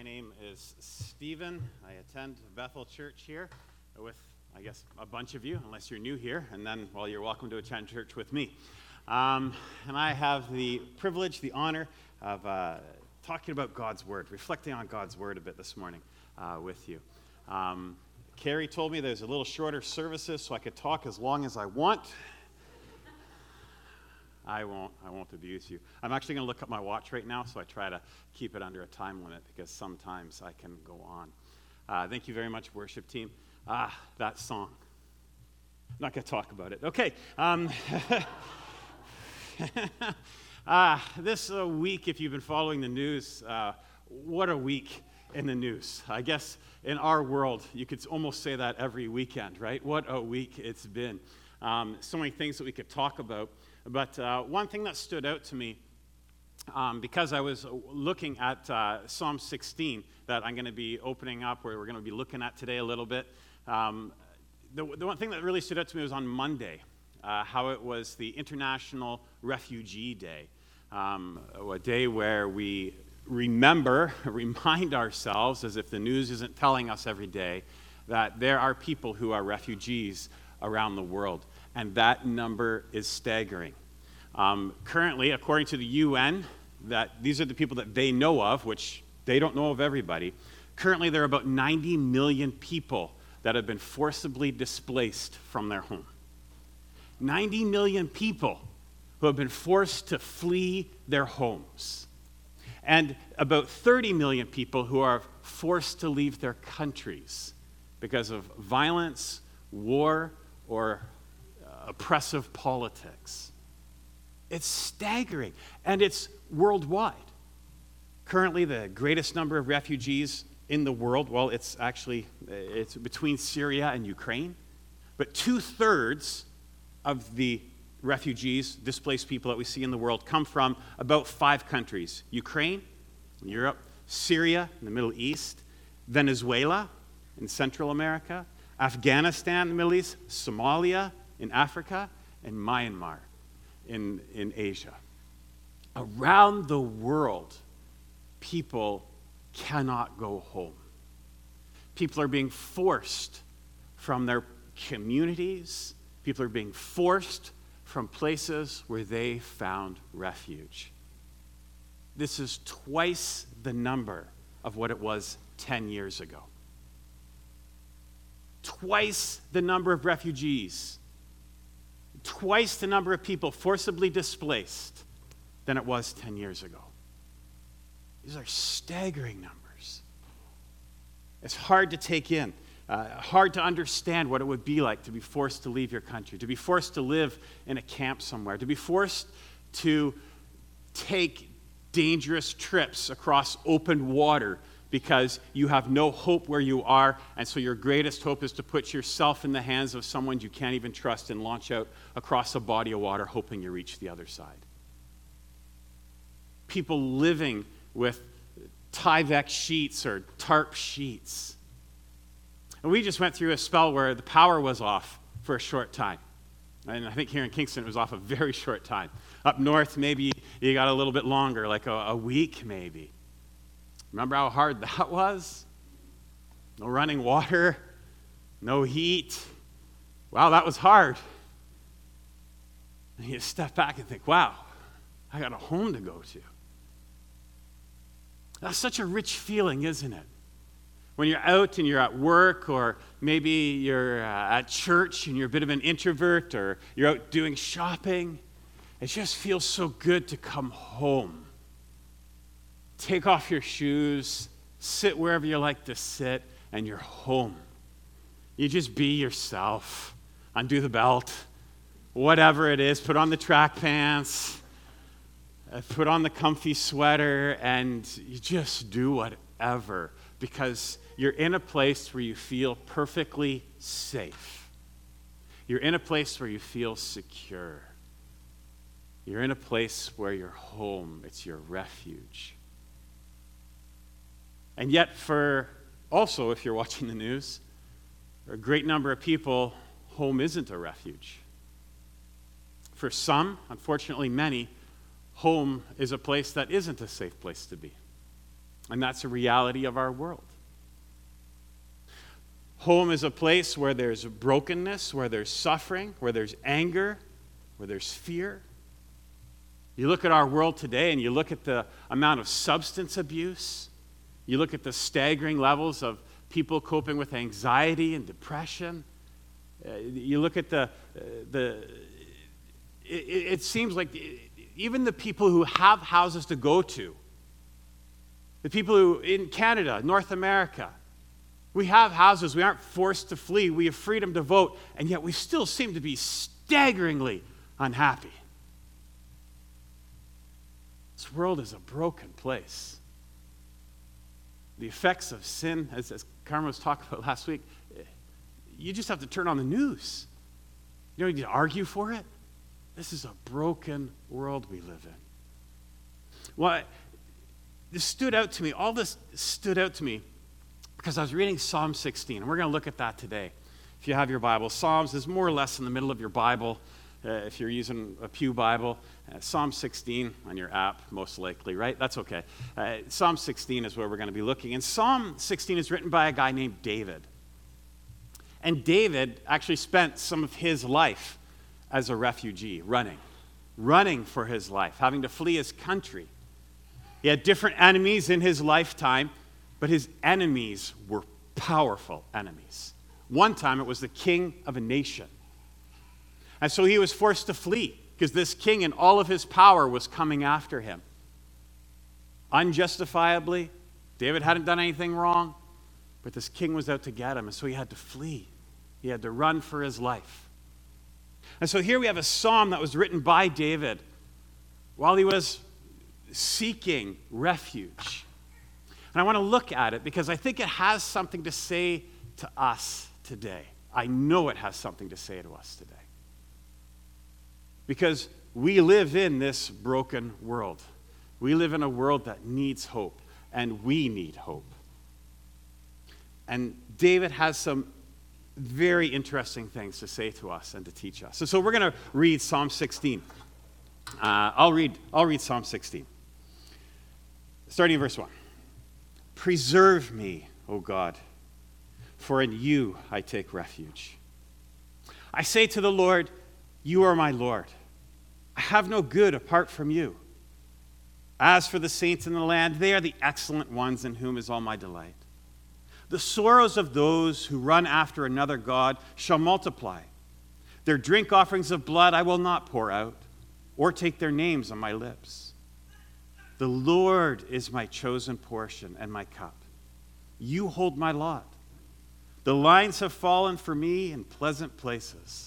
My name is Stephen. I attend Bethel Church here with, I guess, a bunch of you, unless you're new here, and then, well, you're welcome to attend church with me. And I have the privilege, the honor of talking about God's Word, reflecting on God's Word a bit this morning with you. Carrie told me there's a little shorter services, so I could talk as long as I want. I won't abuse you. I'm actually going to look at my watch right now, so I try to keep it under a time limit because sometimes I can go on. Thank you very much, worship team. That song. I'm not going to talk about it. Okay. This week, if you've been following the news, what a week in the news. I guess in our world, you could almost say that every weekend, right? What a week it's been. So many things that we could talk about. But one thing that stood out to me, because I was looking at Psalm 16 that I'm going to be opening up, where we're going to be looking at today a little bit, the one thing that really stood out to me was on Monday, how it was the International Refugee Day, a day where we remind ourselves, as if the news isn't telling us every day, that there are people who are refugees around the world. And that number is staggering. Currently, according to the UN, that these are the people that they know of, which they don't know of everybody. Currently, there are about 90 million people that have been forcibly displaced from their home. 90 million people who have been forced to flee their homes. And about 30 million people who are forced to leave their countries because of violence, war, or oppressive politics. It's staggering, and it's worldwide. Currently, the greatest number of refugees in the world, well, it's between Syria and Ukraine, but 2/3 of the refugees, displaced people that we see in the world, come from about 5 countries: Ukraine, in Europe; Syria, in the Middle East; Venezuela, in Central America; Afghanistan, in the Middle East; Somalia, in Africa, and Myanmar in Asia. Around the world, people cannot go home. People are being forced from their communities. People are being forced from places where they found refuge. This is twice the number of what it was 10 years ago. Twice the number of refugees, twice the number of people forcibly displaced than it was 10 years ago. These are staggering numbers. It's hard to take in, hard to understand what it would be like to be forced to leave your country, to be forced to live in a camp somewhere, to be forced to take dangerous trips across open water because you have no hope where you are, and so your greatest hope is to put yourself in the hands of someone you can't even trust and launch out across a body of water hoping you reach the other side. People living with Tyvek sheets or tarp sheets. And we just went through a spell where the power was off for a short time. And I think here in Kingston it was off a very short time. Up north, maybe you got a little bit longer, like a week maybe. Remember how hard that was? No running water, no heat. Wow, that was hard. And you step back and think, wow, I got a home to go to. That's such a rich feeling, isn't it? When you're out and you're at work, or maybe you're at church and you're a bit of an introvert, or you're out doing shopping, it just feels so good to come home. Take off your shoes, sit wherever you like to sit, and you're home. You just be yourself. Undo the belt, whatever it is, put on the track pants, put on the comfy sweater, and you just do whatever because you're in a place where you feel perfectly safe. You're in a place where you feel secure. You're in a place where you're home. It's your refuge. And yet, also, if you're watching the news, for a great number of people, home isn't a refuge. For some, unfortunately many, home is a place that isn't a safe place to be. And that's a reality of our world. Home is a place where there's brokenness, where there's suffering, where there's anger, where there's fear. You look at our world today and you look at the amount of substance abuse. You look at the staggering levels of people coping with anxiety and depression. You look at it seems like even the people who have houses to go to, the people who in Canada, North America, we have houses, we aren't forced to flee, we have freedom to vote, and yet we still seem to be staggeringly unhappy. This world is a broken place. The effects of sin, as Carmen was talking about last week, you just have to turn on the news. You don't need to argue for it. This is a broken world we live in. Well, this stood out to me. All this stood out to me because I was reading Psalm 16, and we're going to look at that today. If you have your Bible, Psalms is more or less in the middle of your Bible. If you're using a Pew Bible, Psalm 16 on your app, most likely, right? That's okay. Psalm 16 is where we're going to be looking. And Psalm 16 is written by a guy named David. And David actually spent some of his life as a refugee, running for his life, having to flee his country. He had different enemies in his lifetime, but his enemies were powerful enemies. One time it was the king of a nation. And so he was forced to flee because this king in all of his power was coming after him. Unjustifiably, David hadn't done anything wrong, but this king was out to get him, and so he had to flee. He had to run for his life. And so here we have a psalm that was written by David while he was seeking refuge. And I want to look at it because I think it has something to say to us today. I know it has something to say to us today. Because we live in this broken world. We live in a world that needs hope, and we need hope. And David has some very interesting things to say to us and to teach us. So we're going to read Psalm 16. I'll read Psalm 16. Starting in verse 1. Preserve me, O God, for in you I take refuge. I say to the Lord, you are my Lord. I have no good apart from you. As for the saints in the land, they are the excellent ones in whom is all my delight. The sorrows of those who run after another god shall multiply. Their drink offerings of blood I will not pour out, or take their names on my lips. The Lord is my chosen portion and my cup. You hold my lot. The lines have fallen for me in pleasant places.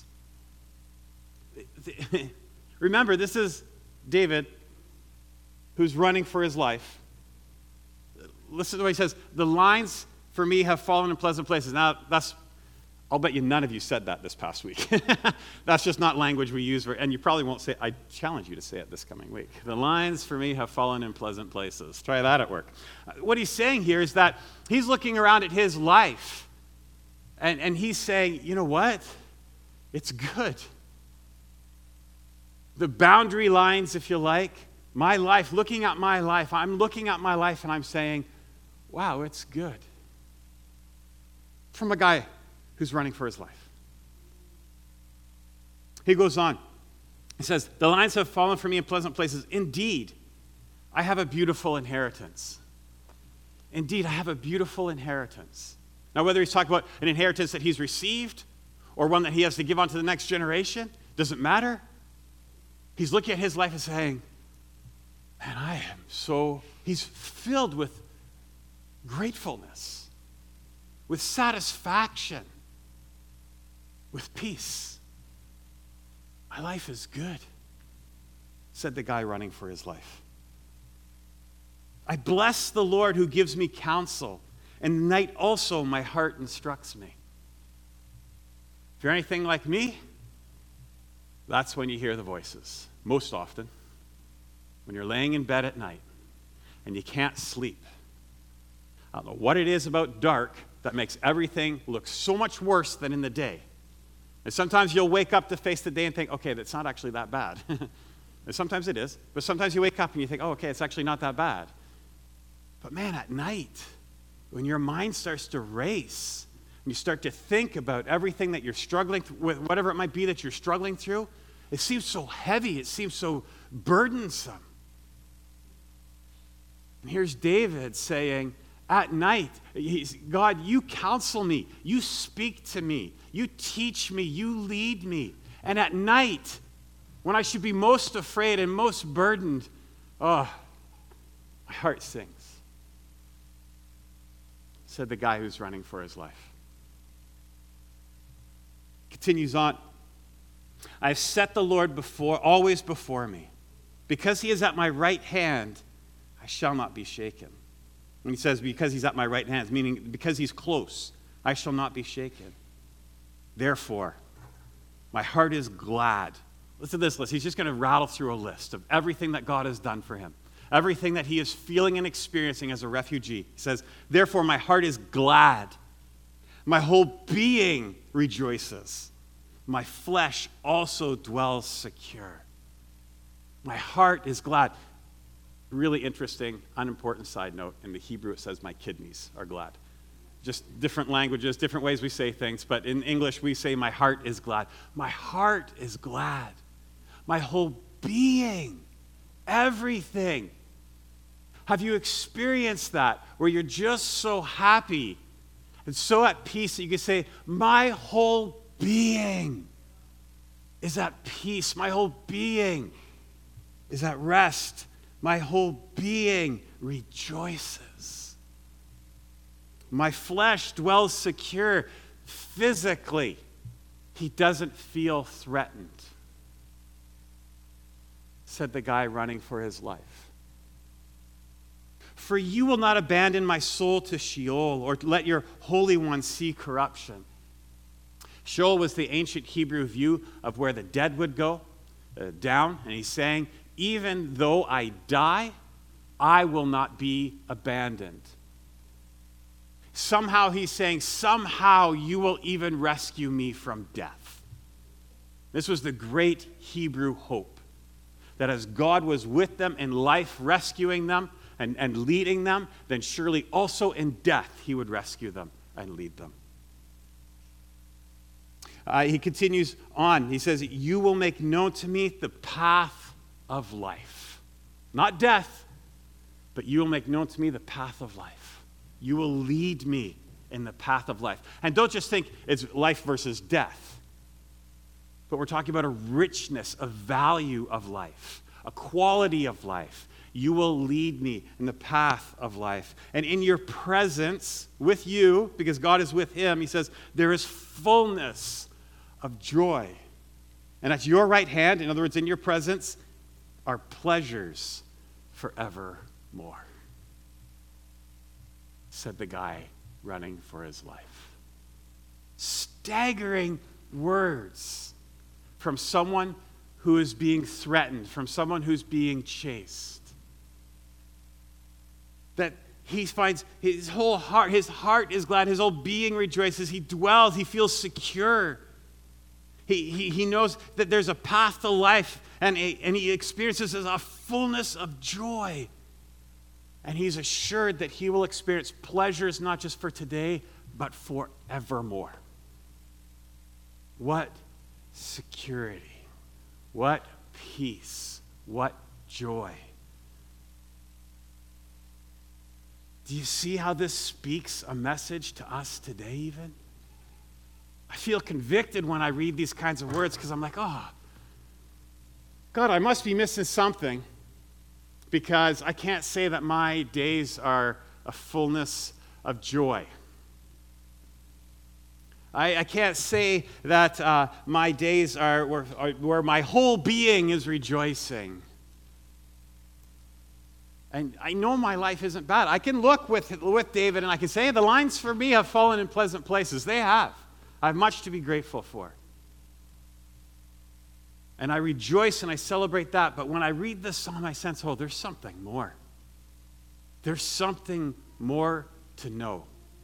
Remember, this is David who's running for his life. Listen to what he says. The lines for me have fallen in pleasant places. Now, I'll bet you none of you said that this past week. That's just not language we use, and you probably won't say it. I challenge you to say it this coming week. The lines for me have fallen in pleasant places. Try that at work. What he's saying here is that he's looking around at his life, and he's saying, you know what? It's good. The boundary lines, if you like, my life, looking at my life, I'm looking at my life and I'm saying, wow, it's good. From a guy who's running for his life. He goes on. He says, the lines have fallen for me in pleasant places. Indeed, I have a beautiful inheritance. Indeed, I have a beautiful inheritance. Now, whether he's talking about an inheritance that he's received or one that he has to give on to the next generation, doesn't matter. He's looking at his life and saying, man, he's filled with gratefulness, with satisfaction, with peace. My life is good, said the guy running for his life. I bless the Lord who gives me counsel, and the night also my heart instructs me. If you're anything like me, that's when you hear the voices, most often. When you're laying in bed at night and you can't sleep. I don't know what it is about dark that makes everything look so much worse than in the day. And sometimes you'll wake up to face the day and think, okay, that's not actually that bad. And sometimes it is. But sometimes you wake up and you think, oh, okay, it's actually not that bad. But man, at night, when your mind starts to race, and you start to think about everything that you're struggling with, whatever it might be that you're struggling through, it seems so heavy, it seems so burdensome. And here's David saying, at night, God, you counsel me, you speak to me, you teach me, you lead me. And at night, when I should be most afraid and most burdened, oh, my heart sings, said the guy who's running for his life. Continues on. I've set the Lord always before me. Because he is at my right hand, I shall not be shaken. And he says, because he's at my right hand, meaning because he's close, I shall not be shaken. Therefore, my heart is glad. Listen to this list. He's just going to rattle through a list of everything that God has done for him, everything that he is feeling and experiencing as a refugee. He says, therefore, my heart is glad. My whole being rejoices. My flesh also dwells secure. My heart is glad. Really interesting, unimportant side note. In the Hebrew, it says, my kidneys are glad. Just different languages, different ways we say things. But in English, we say, my heart is glad. My heart is glad. My whole being, everything. Have you experienced that, where you're just so happy and so at peace that you can say, my whole being is at peace. My whole being is at rest. My whole being rejoices. My flesh dwells secure physically. He doesn't feel threatened, said the guy running for his life. For you will not abandon my soul to Sheol, or let your Holy One see corruption. Sheol was the ancient Hebrew view of where the dead would go, down. And he's saying, even though I die, I will not be abandoned. Somehow he's saying, somehow you will even rescue me from death. This was the great Hebrew hope, that as God was with them in life, rescuing them and leading them, then surely also in death he would rescue them and lead them. He continues on. He says, you will make known to me the path of life. Not death, but you will make known to me the path of life. You will lead me in the path of life. And don't just think it's life versus death, but we're talking about a richness, a value of life, a quality of life. You will lead me in the path of life. And in your presence, with you, because God is with him, he says, there is fullness of joy. And at your right hand, in other words, in your presence, are pleasures forevermore, said the guy running for his life. Staggering words from someone who is being threatened, from someone who's being chased. That he finds his heart is glad, his whole being rejoices, he dwells, he feels secure. He knows that there's a path to life, and he experiences a fullness of joy. And he's assured that he will experience pleasures not just for today, but forevermore. What security, what peace, what joy. Do you see how this speaks a message to us today even? I feel convicted when I read these kinds of words because I'm like, oh, God, I must be missing something because I can't say that my days are a fullness of joy. I can't say that my days are where my whole being is rejoicing. And I know my life isn't bad. I can look with David and I can say, the lines for me have fallen in pleasant places. They have. I have much to be grateful for. And I rejoice and I celebrate that. But when I read this psalm, I sense, oh, there's something more. There's something more to know.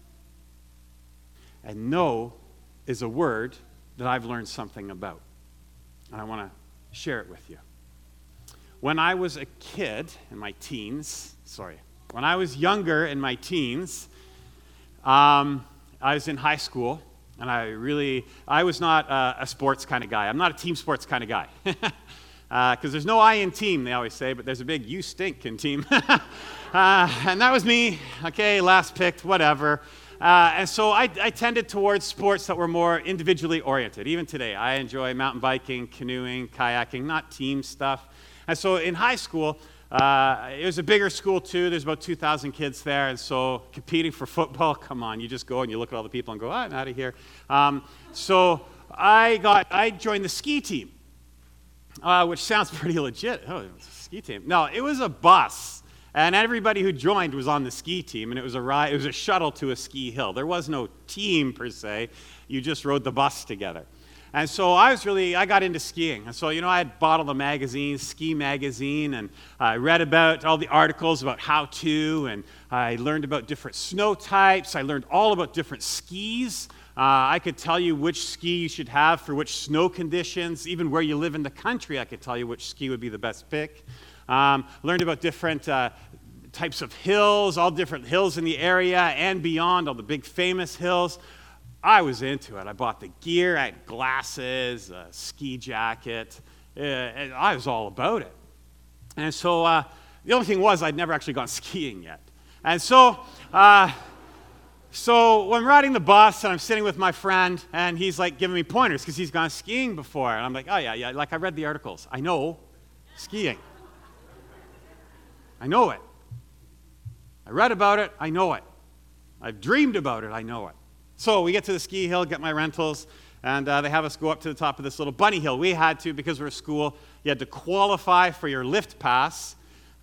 And know is a word that I've learned something about. And I want to share it with you. When I was a kid in my teens, When I was younger, in my teens, I was in high school, and I was not a sports kind of guy. I'm not a team sports kind of guy. Because there's no I in team, they always say, but there's a big you stink in team. And that was me. Okay, last picked, whatever. And so I tended towards sports that were more individually oriented. Even today, I enjoy mountain biking, canoeing, kayaking, not team stuff. And so in high school, it was a bigger school too. There's about 2,000 kids there. And so competing for football, come on, you just go and you look at all the people and go, I'm out of here. So I joined the ski team, which sounds pretty legit. Oh, it was a ski team. No, it was a bus. And everybody who joined was on the ski team, and it was a shuttle to a ski hill. There was no team per se. You just rode the bus together. And so I got into skiing. And so, I had bought all the magazines, Ski Magazine, and I read about all the articles about how to, and I learned about different snow types. I learned all about different skis. I could tell you which ski you should have for which snow conditions. Even where you live in the country, I could tell you which ski would be the best pick. Learned about different types of hills, all different hills in the area and beyond, all the big famous hills. I was into it. I bought the gear. I had glasses, a ski jacket. And I was all about it. And so the only thing was I'd never actually gone skiing yet. And so when I'm riding the bus and I'm sitting with my friend and he's like giving me pointers because he's gone skiing before. And I'm like, oh, yeah, like I read the articles. I know skiing. I know it. I read about it. I know it. I've dreamed about it. I know it. So we get to the ski hill, get my rentals, and they have us go up to the top of this little bunny hill. We had to, because we're a school, you had to qualify for your lift pass.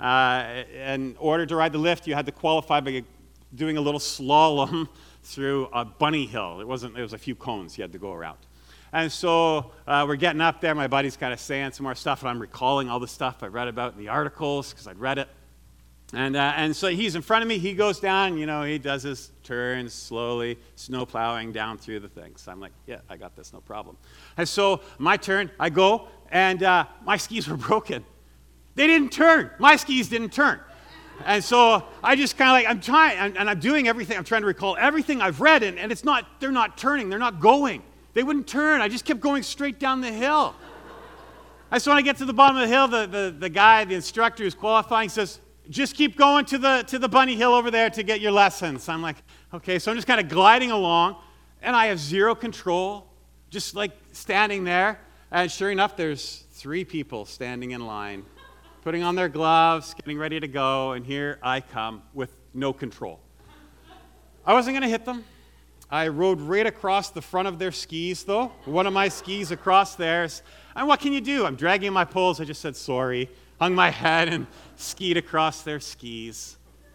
In order to ride the lift, you had to qualify by doing a little slalom through a bunny hill. It was a few cones you had to go around. And so we're getting up there. My buddy's kind of saying some more stuff, and I'm recalling all the stuff I read about in the articles because I'd read it. And so he's in front of me. He goes down, he does his turns slowly, snow plowing down through the things. So I'm like, yeah, I got this, no problem. And so my turn, I go, and my skis were broken. They didn't turn. My skis didn't turn. And so I just kind of I'm trying, and I'm doing everything. I'm trying to recall everything I've read, and they're not turning. They're not going. They wouldn't turn. I just kept going straight down the hill. And so when I get to the bottom of the hill, the guy, the instructor who's qualifying says, just keep going to the bunny hill over there to get your lessons. I'm like, okay. So I'm just kind of gliding along, and I have zero control, just like standing there. And sure enough, there's 3 people standing in line, putting on their gloves, getting ready to go, and here I come with no control. I wasn't going to hit them. I rode right across the front of their skis, though. One of my skis across theirs. And what can you do? I'm dragging my poles. I just said sorry, hung my head, and skied across their skis.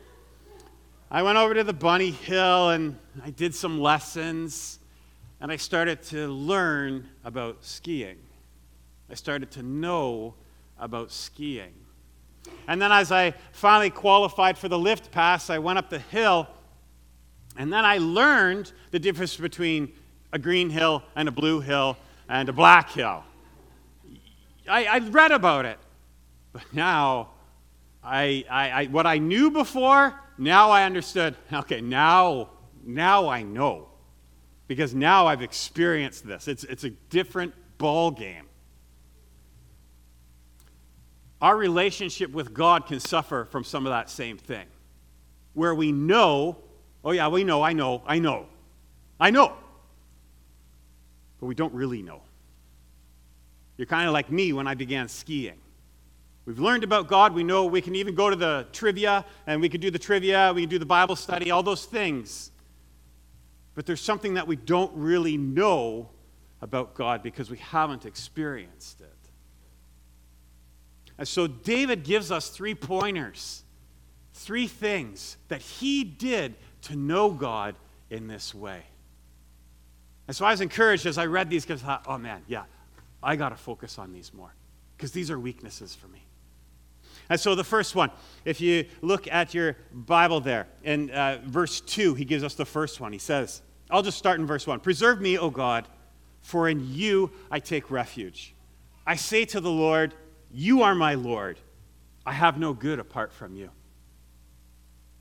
I went over to the bunny hill, and I did some lessons, and I started to learn about skiing. I started to know about skiing. And then as I finally qualified for the lift pass, I went up the hill, and then I learned the difference between a green hill and a blue hill and a black hill. I read about it, but now what I knew before, now I understood. Okay, now I know, because now I've experienced this. It's a different ball game. Our relationship with God can suffer from some of that same thing, where we know, oh yeah, we know, I know, but we don't really know. You're kind of like me when I began skiing. We've learned about God. We know we can even go to the trivia, and we can do the trivia, we can do the Bible study, all those things. But there's something that we don't really know about God because we haven't experienced it. And so David gives us 3 pointers, 3 things that he did to know God in this way. And so I was encouraged as I read these because I thought, oh man, yeah, I got to focus on these more because these are weaknesses for me. And so the first one, if you look at your Bible there, in verse 2, he gives us the first one. He says, I'll just start in verse 1. Preserve me, O God, for in you I take refuge. I say to the Lord, you are my Lord. I have no good apart from you.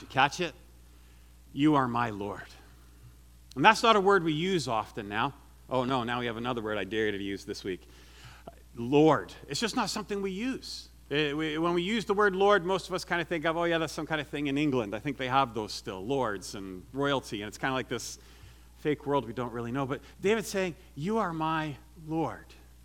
Did you catch it? You are my Lord. And that's not a word we use often now. Oh, no, now we have another word I dare you to use this week. Lord. It's just not something we use. When we use the word Lord, most of us kind of think of, oh, yeah, that's some kind of thing in England. I think they have those still, lords and royalty, and it's kind of like this fake world we don't really know. But David's saying, you are my Lord.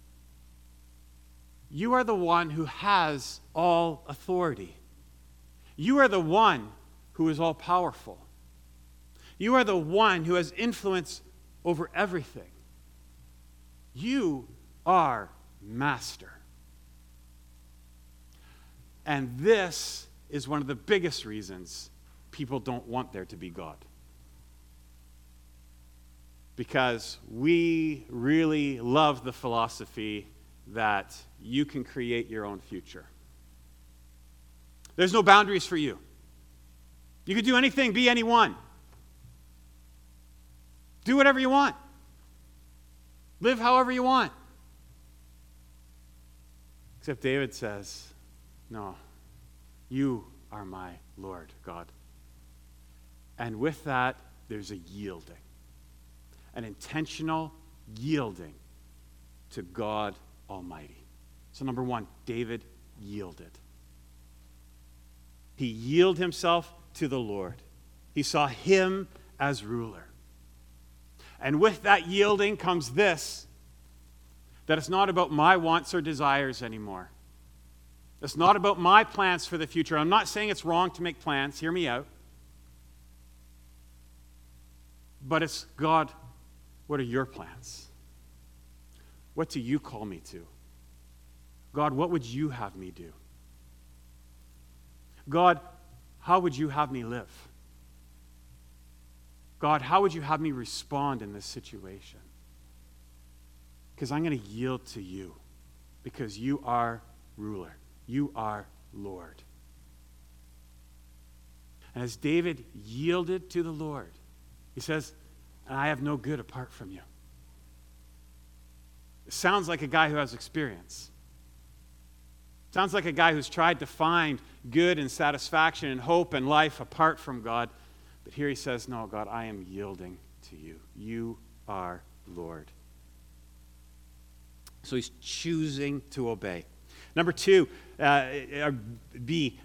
You are the one who has all authority. You are the one who is all powerful. You are the one who has influence over everything. You are master. And this is one of the biggest reasons people don't want there to be God. Because we really love the philosophy that you can create your own future. There's no boundaries for you. You can do anything, be anyone. Do whatever you want. Live however you want. Except David says, no, you are my Lord, God. And with that, there's a yielding, an intentional yielding to God Almighty. So number one, David yielded. He yielded himself to the Lord. He saw him as ruler. And with that yielding comes this, that it's not about my wants or desires anymore. It's not about my plans for the future. I'm not saying it's wrong to make plans. Hear me out. But it's, God, what are your plans? What do you call me to? God, what would you have me do? God, how would you have me live? God, how would you have me respond in this situation? Because I'm going to yield to you, because you are ruler. You are Lord. And as David yielded to the Lord, he says, and I have no good apart from you. It sounds like a guy who has experience. Sounds like a guy who's tried to find good and satisfaction and hope and life apart from God. But here he says, no, God, I am yielding to you. You are Lord. So he's choosing to obey. Number two, B,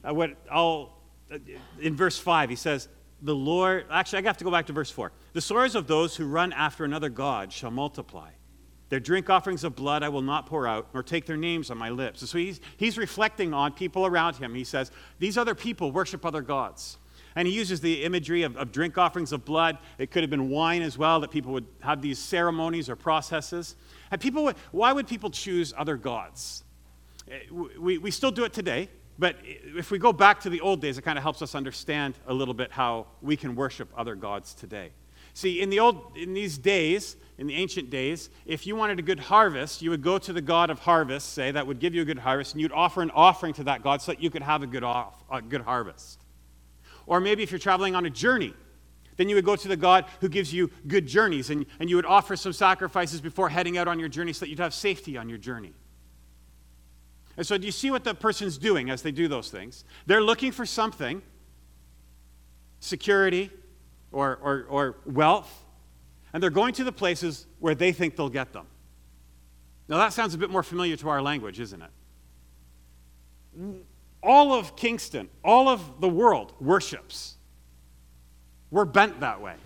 in verse 5, he says, the Lord, actually, I have to go back to verse 4. The sorrows of those who run after another God shall multiply. Their drink offerings of blood I will not pour out, nor take their names on my lips. And so he's reflecting on people around him. He says, these other people worship other gods. And he uses the imagery of drink offerings of blood. It could have been wine as well, that people would have these ceremonies or processes. And why would people choose other gods? We still do it today, but if we go back to the old days, it kind of helps us understand a little bit how we can worship other gods today. See, in these days, in the ancient days, if you wanted a good harvest, you would go to the god of harvest, say, that would give you a good harvest, and you'd offer an offering to that god so that you could have a good harvest. Or maybe if you're traveling on a journey, then you would go to the God who gives you good journeys, and you would offer some sacrifices before heading out on your journey so that you'd have safety on your journey. And so do you see what the person's doing as they do those things? They're looking for something, security or wealth, and they're going to the places where they think they'll get them. Now that sounds a bit more familiar to our language, isn't it? All of Kingston, all of the world worships. We're bent that way.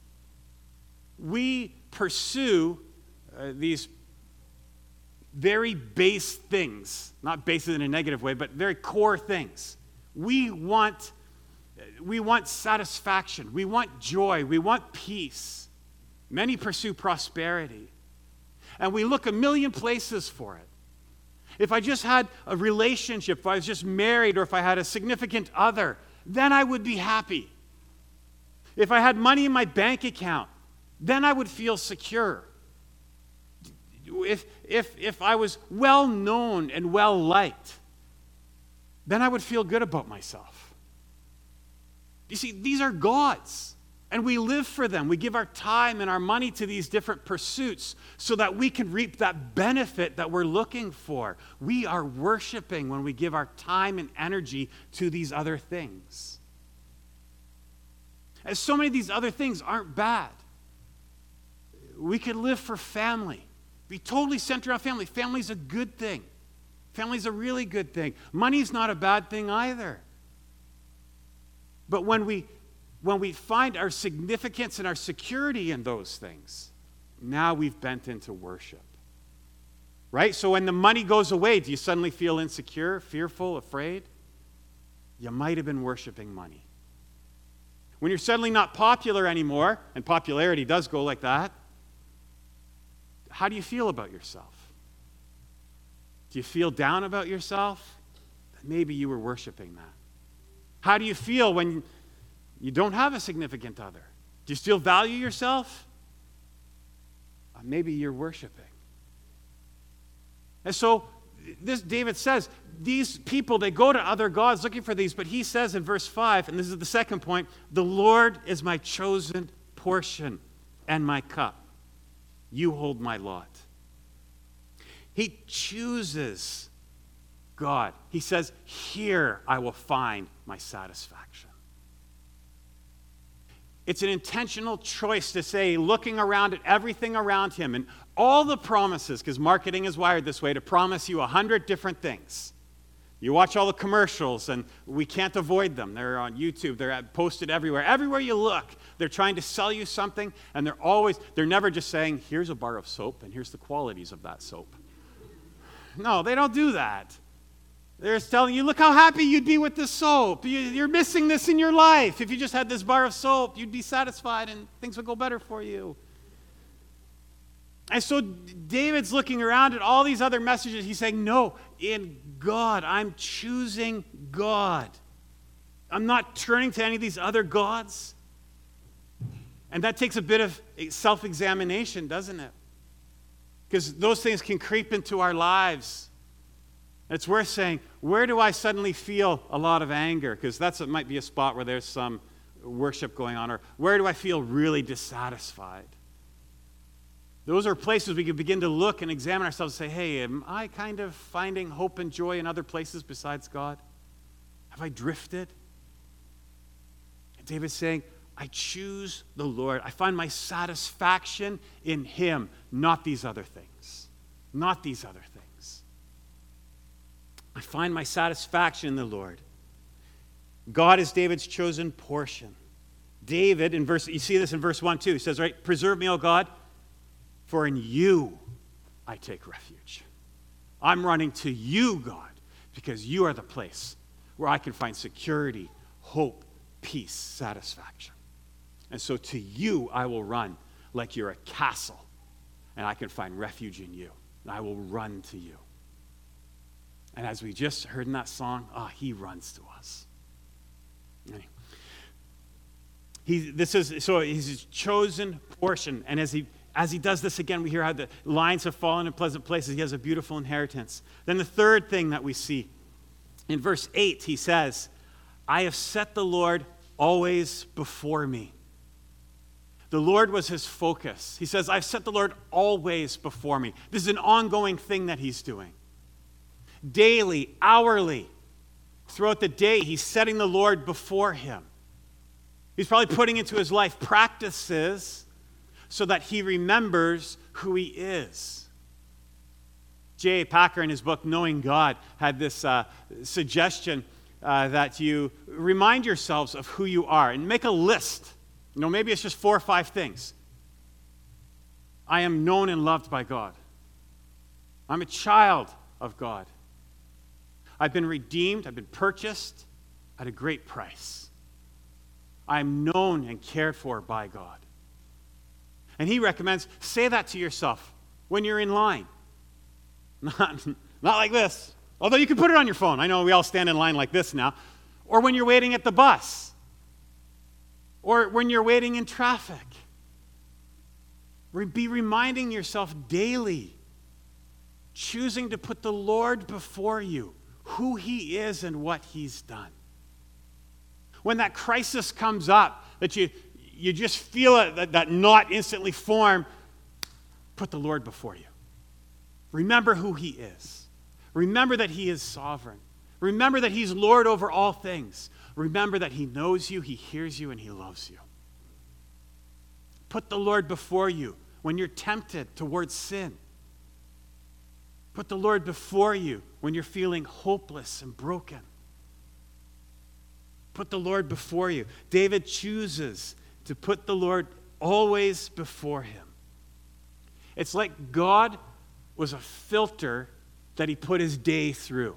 We pursue these very base things, not base in a negative way, but very core things. We want satisfaction. We want joy. We want peace. Many pursue prosperity. And we look a million places for it. If I just had a relationship, if I was just married, or if I had a significant other, then I would be happy. If I had money in my bank account, then I would feel secure. If I was well known and well liked, then I would feel good about myself. You see, these are gods, and we live for them. We give our time and our money to these different pursuits so that we can reap that benefit that we're looking for. We are worshiping when we give our time and energy to these other things. And so many of these other things aren't bad. We could live for family, be totally centered on family. Family's a good thing. Family's a really good thing. Money's not a bad thing either. But when we find our significance and our security in those things, now we've bent into worship. Right? So when the money goes away, do you suddenly feel insecure, fearful, afraid? You might have been worshiping money. When you're suddenly not popular anymore, and popularity does go like that, how do you feel about yourself? Do you feel down about yourself? Maybe you were worshiping that. How do you feel when you don't have a significant other? Do you still value yourself? Maybe you're worshiping. And so this David says, these people, they go to other gods looking for these, but he says in verse 5, and this is the second point, the Lord is my chosen portion and my cup. You hold my lot. He chooses God. He says, here I will find my satisfaction. It's an intentional choice to say, looking around at everything around him and all the promises, because marketing is wired this way, to promise you 100 different things. You watch all the commercials, and we can't avoid them. They're on YouTube. They're posted everywhere. Everywhere you look, they're trying to sell you something, and they're never just saying, here's a bar of soap, and here's the qualities of that soap. No, they don't do that. They're just telling you, look how happy you'd be with this soap. You're missing this in your life. If you just had this bar of soap, you'd be satisfied and things would go better for you. And so David's looking around at all these other messages. He's saying, no, in God, I'm choosing God. I'm not turning to any of these other gods. And that takes a bit of self-examination, doesn't it? Because those things can creep into our lives. It's worth saying, where do I suddenly feel a lot of anger? Because it might be a spot where there's some worship going on. Or where do I feel really dissatisfied? Those are places we can begin to look and examine ourselves and say, hey, am I kind of finding hope and joy in other places besides God? Have I drifted? And David's saying, I choose the Lord. I find my satisfaction in him, not these other things. Not these other things. I find my satisfaction in the Lord. God is David's chosen portion. David, you see this in verse 1 too. He says, right, preserve me, O God, for in you I take refuge. I'm running to you, God, because you are the place where I can find security, hope, peace, satisfaction. And so to you I will run like you're a castle, and I can find refuge in you, and I will run to you. And as we just heard in that song, he runs to us. He's his chosen portion, and as he does this again, we hear how the lines have fallen in pleasant places. He has a beautiful inheritance. Then the third thing that we see, in verse 8, he says, I have set the Lord always before me. The Lord was his focus. He says, I've set the Lord always before me. This is an ongoing thing that he's doing. Daily, hourly, throughout the day, he's setting the Lord before him. He's probably putting into his life practices so that he remembers who he is. J.A. Packer, in his book, Knowing God, had this suggestion that you remind yourselves of who you are and make a list. Maybe it's just 4 or 5 things. I am known and loved by God. I'm a child of God. I've been redeemed. I've been purchased at a great price. I'm known and cared for by God. And he recommends, say that to yourself when you're in line. Not like this. Although you can put it on your phone. I know we all stand in line like this now. Or when you're waiting at the bus. Or when you're waiting in traffic. Be reminding yourself daily, choosing to put the Lord before you, who he is and what he's done. When that crisis comes up, that you just feel it, that knot instantly form, put the Lord before you. Remember who he is. Remember that he is sovereign. Remember that he's Lord over all things. Remember that he knows you, he hears you, and he loves you. Put the Lord before you when you're tempted towards sin. Put the Lord before you when you're feeling hopeless and broken. Put the Lord before you. David chooses to put the Lord always before him. It's like God was a filter that he put his day through.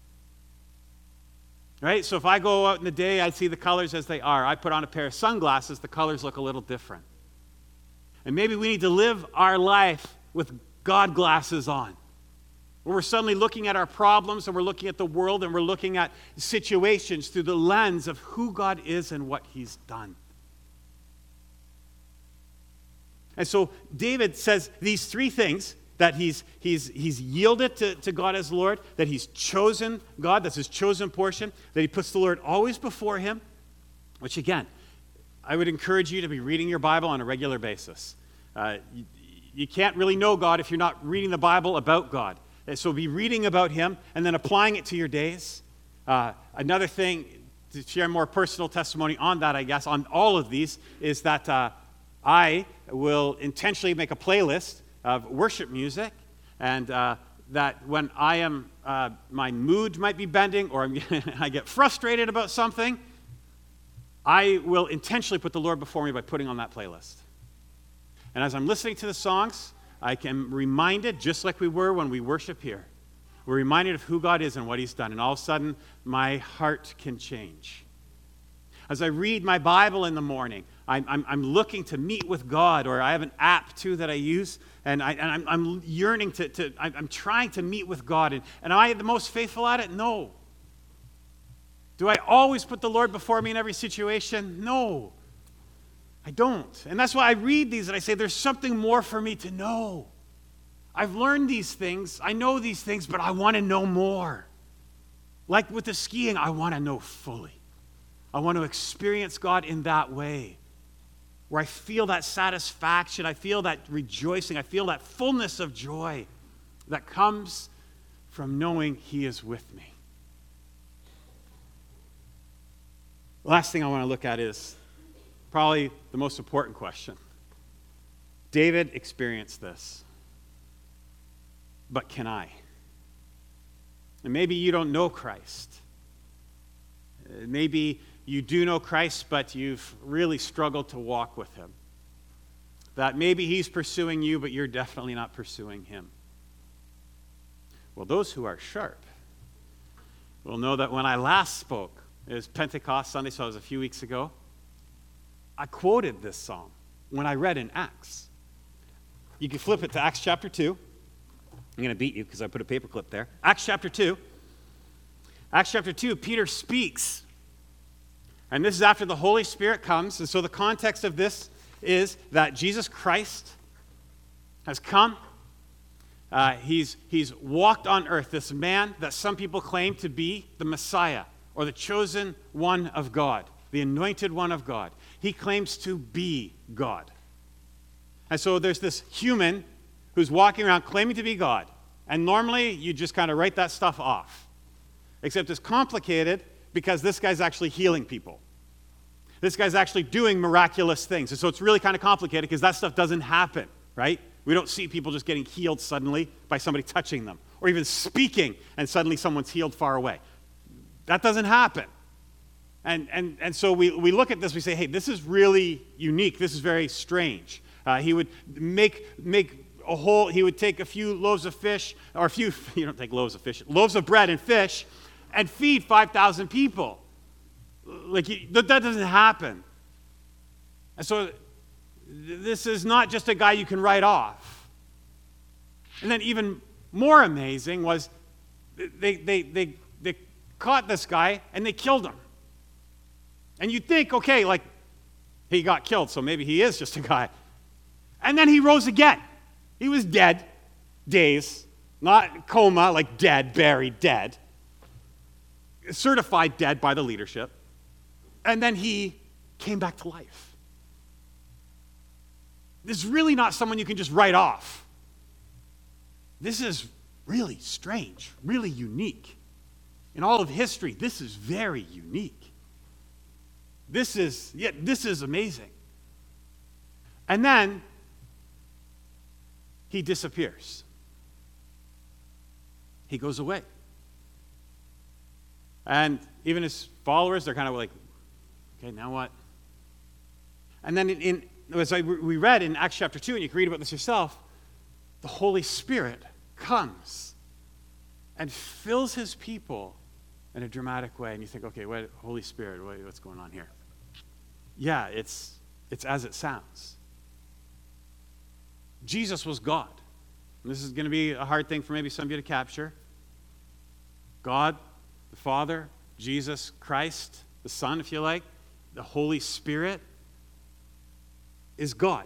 Right? So if I go out in the day, I see the colors as they are. I put on a pair of sunglasses, the colors look a little different. And maybe we need to live our life with God glasses on. Where we're suddenly looking at our problems and we're looking at the world and we're looking at situations through the lens of who God is and what he's done. And so David says these three things, that he's yielded to God as Lord, that he's chosen God, that's his chosen portion, that he puts the Lord always before him, which again, I would encourage you to be reading your Bible on a regular basis. You can't really know God if you're not reading the Bible about God. So be reading about him and then applying it to your days. Another thing, to share more personal testimony on that, I guess, on all of these, is that I will intentionally make a playlist of worship music, and that when I am, my mood might be bending or I get frustrated about something, I will intentionally put the Lord before me by putting on that playlist. And as I'm listening to the songs, I am reminded, just like we were when we worship here, we're reminded of who God is and what he's done, and all of a sudden, my heart can change. As I read my Bible in the morning, I'm looking to meet with God, or I have an app too that I use, and I'm yearning I'm trying to meet with God. And am I the most faithful at it? No. Do I always put the Lord before me in every situation? No, I don't. And that's why I read these and I say, there's something more for me to know. I've learned these things, I know these things, but I want to know more. Like with the skiing, I want to know fully. I want to experience God in that way, where I feel that satisfaction, I feel that rejoicing, I feel that fullness of joy that comes from knowing he is with me. The last thing I want to look at is probably the most important question. David experienced this, but can I? And maybe you don't know Christ. Maybe you do know Christ, but you've really struggled to walk with him. That maybe he's pursuing you, but you're definitely not pursuing him. Well, those who are sharp will know that when I last spoke, it was Pentecost Sunday, so it was a few weeks ago, I quoted this psalm when I read in Acts. You can flip it to Acts chapter 2. I'm going to beat you because I put a paperclip there. Acts chapter 2. Acts chapter 2, Peter speaks. And this is after the Holy Spirit comes. And so the context of this is that Jesus Christ has come. He's walked on earth, this man that some people claim to be the Messiah or the chosen one of God, the anointed one of God. He claims to be God. And so there's this human who's walking around claiming to be God. And normally you just kind of write that stuff off. Except it's complicated because this guy's actually healing people. This guy's actually doing miraculous things. And so it's really kind of complicated because that stuff doesn't happen, right? We don't see people just getting healed suddenly by somebody touching them, or even speaking and suddenly someone's healed far away. That doesn't happen. And so we look at this, we say, hey, this is really unique. This is very strange. He would make a whole, he would take a few loaves of fish, or a few, you don't take loaves of fish, loaves of bread and fish, and feed 5,000 people. Like, that doesn't happen. And so this is not just a guy you can write off. And then even more amazing was they caught this guy and they killed him. And you'd think, okay, like, he got killed, so maybe he is just a guy. And then he rose again. He was dead, days, not coma, like dead, buried, dead. Certified dead by the leadership. And then he came back to life. This is really not someone you can just write off. This is really strange, really unique. In all of history, this is very unique. This is amazing. And then he disappears. He goes away. And even his followers, they're kind of like, okay, now what? And then as we read in Acts chapter 2, and you can read about this yourself, the Holy Spirit comes and fills his people in a dramatic way. And you think, okay, Holy Spirit, what's going on here? Yeah, it's as it sounds. Jesus was God. And this is going to be a hard thing for maybe some of you to capture. God, the Father, Jesus Christ, the Son, if you like, the Holy Spirit is God.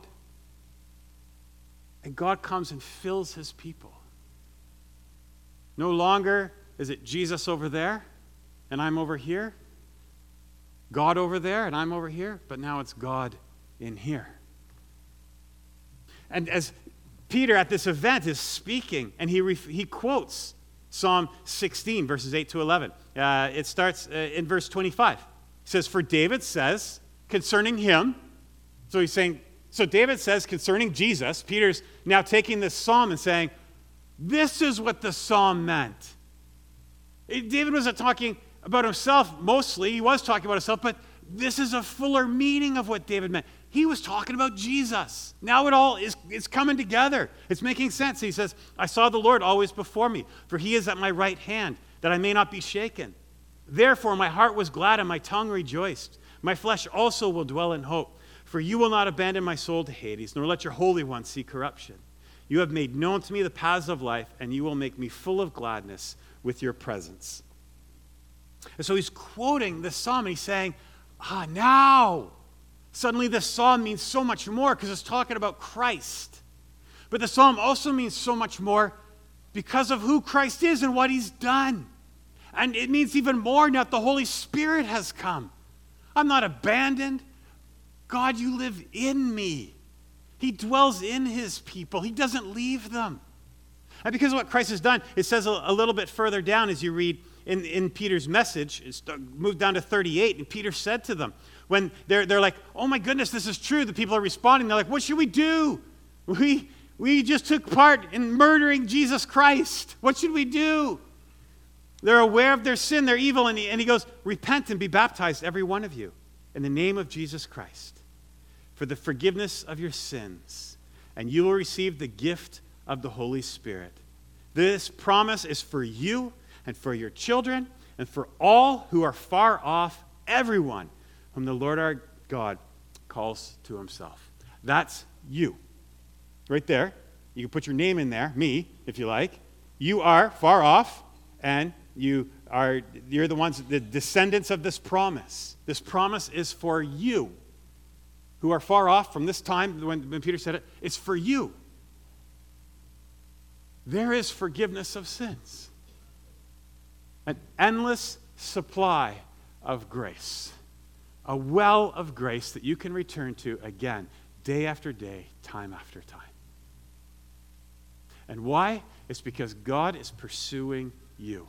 And God comes and fills his people. No longer is it Jesus over there and I'm over here, God over there and I'm over here, but now it's God in here. And as Peter at this event is speaking, and he quotes Psalm 16, verses 8 to 11. It starts in verse 25. It says, for David says concerning him, so David says concerning Jesus, Peter's now taking this psalm and saying, this is what the psalm meant. David wasn't talking about himself mostly. He was talking about himself, but this is a fuller meaning of what David meant. He was talking about Jesus. Now it all is coming together. It's making sense. He says, I saw the Lord always before me, for he is at my right hand, that I may not be shaken. Therefore my heart was glad and my tongue rejoiced. My flesh also will dwell in hope. For you will not abandon my soul to Hades, nor let your Holy One see corruption. You have made known to me the paths of life, and you will make me full of gladness with your presence. And so he's quoting this psalm, and he's saying, now, suddenly this psalm means so much more because it's talking about Christ. But the psalm also means so much more because of who Christ is and what he's done. And it means even more now that the Holy Spirit has come. I'm not abandoned. God, you live in me. He dwells in his people. He doesn't leave them. And because of what Christ has done, it says a little bit further down as you read in Peter's message, it's moved down to 38, and Peter said to them, when they're like, oh my goodness, this is true, the people are responding, they're like, what should we do? We just took part in murdering Jesus Christ. What should we do? They're aware of their sin, their evil, and he goes, repent and be baptized, every one of you, in the name of Jesus Christ, for the forgiveness of your sins, and you will receive the gift of the Holy Spirit. This promise is for you and for your children and for all who are far off, everyone whom the Lord our God calls to himself. That's you. Right there. You can put your name in there, me, if you like. You are far off, and you're the ones, the descendants of this promise. This promise is for you who are far off from this time when Peter said it. It's for you. There is forgiveness of sins. An endless supply of grace. A well of grace that you can return to again, day after day, time after time. And why? It's because God is pursuing you.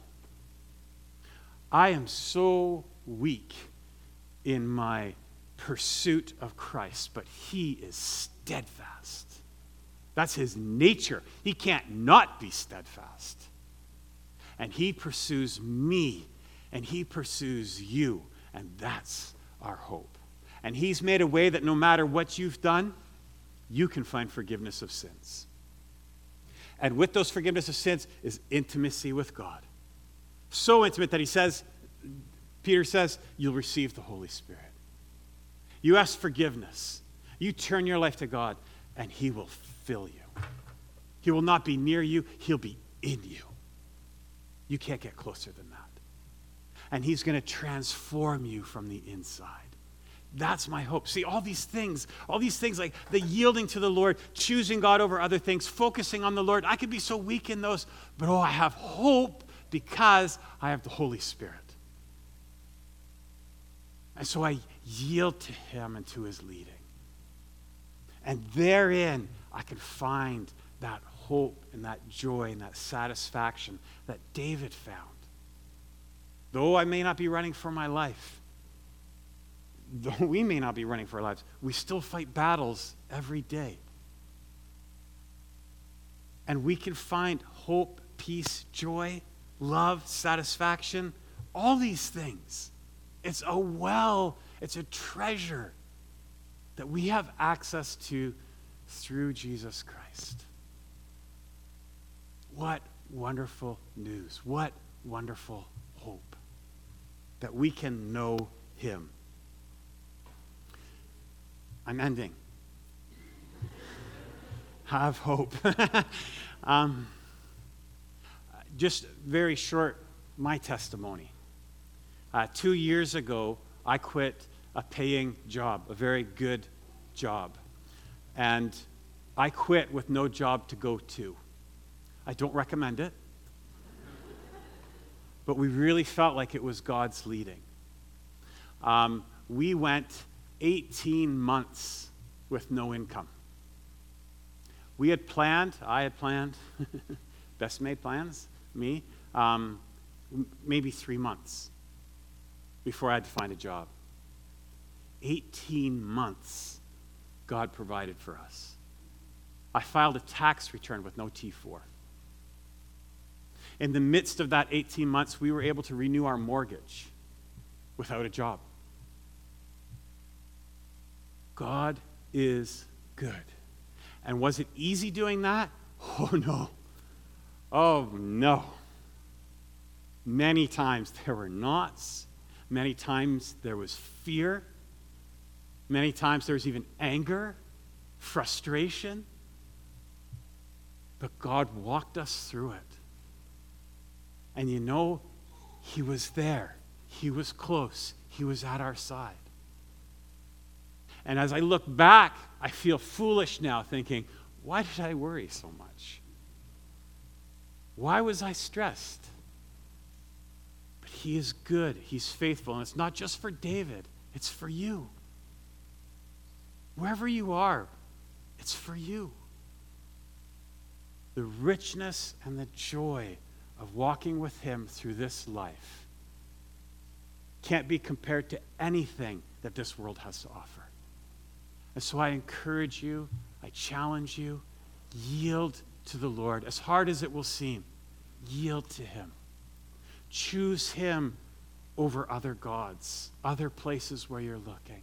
I am so weak in my pursuit of Christ, but he is steadfast. That's his nature. He can't not be steadfast. And he pursues me, and he pursues you, and that's our hope. And he's made a way that no matter what you've done, you can find forgiveness of sins. And with those forgiveness of sins is intimacy with God. So intimate that Peter says, you'll receive the Holy Spirit. You ask forgiveness. You turn your life to God, and he will fill you. He will not be near you. He'll be in you. You can't get closer than that. And he's going to transform you from the inside. That's my hope. See, all these things like the yielding to the Lord, choosing God over other things, focusing on the Lord, I could be so weak in those, but I have hope because I have the Holy Spirit. And so I yield to him and to his leading. And therein, I can find that hope and that joy and that satisfaction that David found. Though I may not be running for my life, though we may not be running for our lives, we still fight battles every day. And we can find hope, peace, joy, love, satisfaction, all these things. It's a well, it's a treasure that we have access to through Jesus Christ. What wonderful news. What wonderful hope that we can know him. I'm ending. Have hope. Just very short, my testimony. 2 years ago, I quit a paying job, a very good job. And I quit with no job to go to. I don't recommend it. But we really felt like it was God's leading. We went 18 months with no income. I had planned, best made plans, me, maybe 3 months before I had to find a job. 18 months God provided for us. I filed a tax return with no T4. In the midst of that 18 months, we were able to renew our mortgage without a job. God is good. And was it easy doing that? Oh, no. Oh, no. Many times there were knots. Many times there was fear. Many times there was even anger, frustration. But God walked us through it. And you know, he was there. He was close. He was at our side. And as I look back, I feel foolish now thinking, why did I worry so much? Why was I stressed? But he is good. He's faithful. And it's not just for David. It's for you. Wherever you are, it's for you. The richness and the joy of walking with him through this life can't be compared to anything that this world has to offer. And so I encourage you, I challenge you, yield to the Lord. As hard as it will seem, yield to him. Choose him over other gods, other places where you're looking.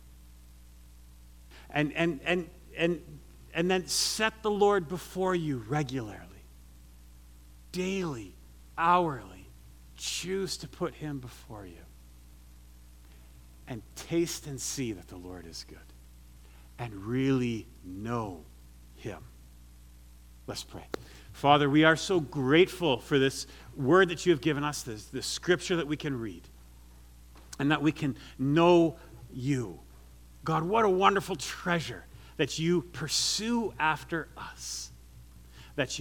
And then set the Lord before you regularly, daily, hourly. Choose to put him before you. And taste and see that the Lord is good. And really know him. Let's pray. Father, we are so grateful for this word that you have given us, this scripture that we can read, and that we can know you. God, what a wonderful treasure that you pursue after us, that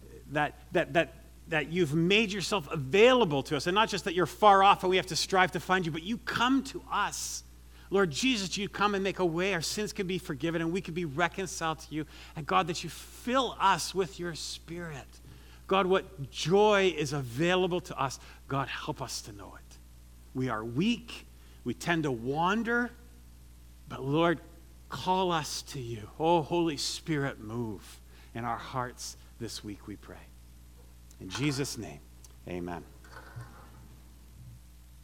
you've made yourself available to us, and not just that you're far off and we have to strive to find you, but you come to us. Lord Jesus, you come and make a way our sins can be forgiven and we can be reconciled to you. And God, that you fill us with your Spirit. God, what joy is available to us. God, help us to know it. We are weak. We tend to wander. But Lord, call us to you. Oh, Holy Spirit, move in our hearts this week, we pray. In Jesus' name, amen.